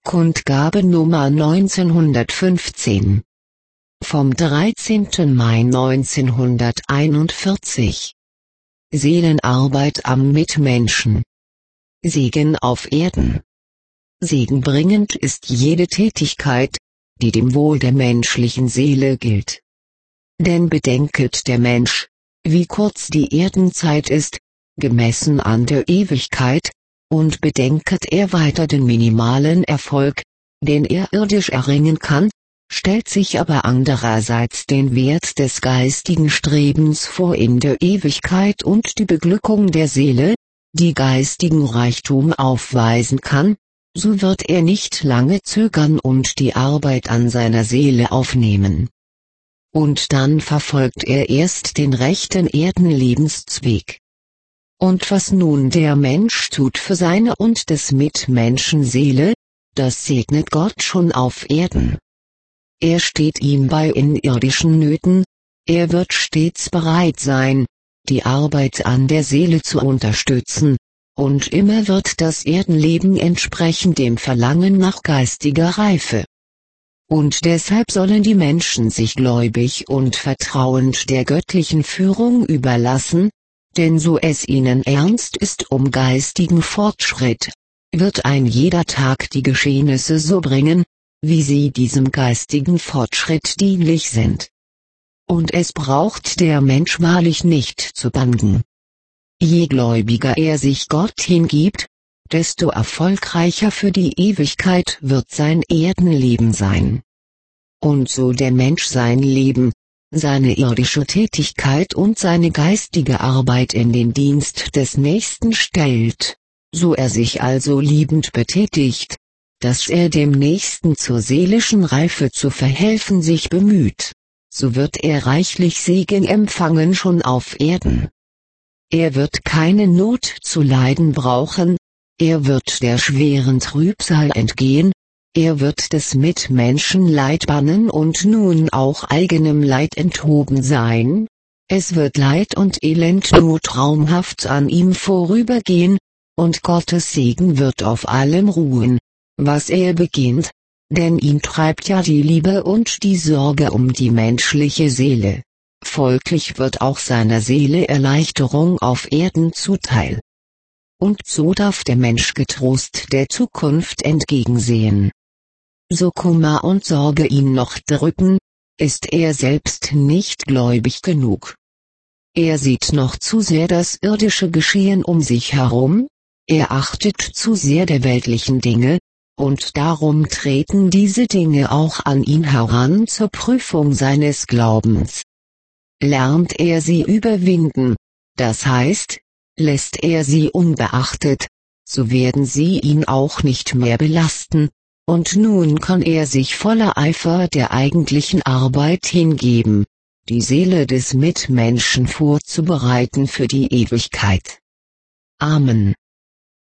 Kundgabe Nummer 1915. Vom 13. Mai 1941. Seelenarbeit am Mitmenschen. Segen auf Erden. Segenbringend ist jede Tätigkeit, die dem Wohl der menschlichen Seele gilt. Denn bedenket der Mensch, wie kurz die Erdenzeit ist, gemessen an der Ewigkeit, und bedenket er weiter den minimalen Erfolg, den er irdisch erringen kann, stellt sich aber andererseits den Wert des geistigen Strebens vor in der Ewigkeit und die Beglückung der Seele, die geistigen Reichtum aufweisen kann, so wird er nicht lange zögern und die Arbeit an seiner Seele aufnehmen. Und dann verfolgt er erst den rechten Erdenlebenszweig. Und was nun der Mensch tut für seine und des Mitmenschen Seele, das segnet Gott schon auf Erden. Er steht ihm bei in irdischen Nöten, er wird stets bereit sein, die Arbeit an der Seele zu unterstützen, und immer wird das Erdenleben entsprechen dem Verlangen nach geistiger Reife. Und deshalb sollen die Menschen sich gläubig und vertrauend der göttlichen Führung überlassen, denn so es ihnen ernst ist um geistigen Fortschritt, wird ein jeder Tag die Geschehnisse so bringen, wie sie diesem geistigen Fortschritt dienlich sind. Und es braucht der Mensch wahrlich nicht zu bangen. Je gläubiger er sich Gott hingibt, desto erfolgreicher für die Ewigkeit wird sein Erdenleben sein. Und so der Mensch sein Leben, seine irdische Tätigkeit und seine geistige Arbeit in den Dienst des Nächsten stellt, so er sich also liebend betätigt, dass er dem Nächsten zur seelischen Reife zu verhelfen sich bemüht, so wird er reichlich Segen empfangen schon auf Erden. Er wird keine Not zu leiden brauchen, er wird der schweren Trübsal entgehen, er wird des Mitmenschen Leid bannen und nun auch eigenem Leid enthoben sein, es wird Leid und Elend nur traumhaft an ihm vorübergehen, und Gottes Segen wird auf allem ruhen, was er beginnt, denn ihn treibt ja die Liebe und die Sorge um die menschliche Seele, folglich wird auch seiner Seele Erleichterung auf Erden zuteil. Und so darf der Mensch getrost der Zukunft entgegensehen. So Kummer und Sorge ihn noch drücken, ist er selbst nicht gläubig genug. Er sieht noch zu sehr das irdische Geschehen um sich herum, er achtet zu sehr der weltlichen Dinge, und darum treten diese Dinge auch an ihn heran zur Prüfung seines Glaubens. Lernt er sie überwinden, das heißt, lässt er sie unbeachtet, so werden sie ihn auch nicht mehr belasten, und nun kann er sich voller Eifer der eigentlichen Arbeit hingeben, die Seele des Mitmenschen vorzubereiten für die Ewigkeit. Amen.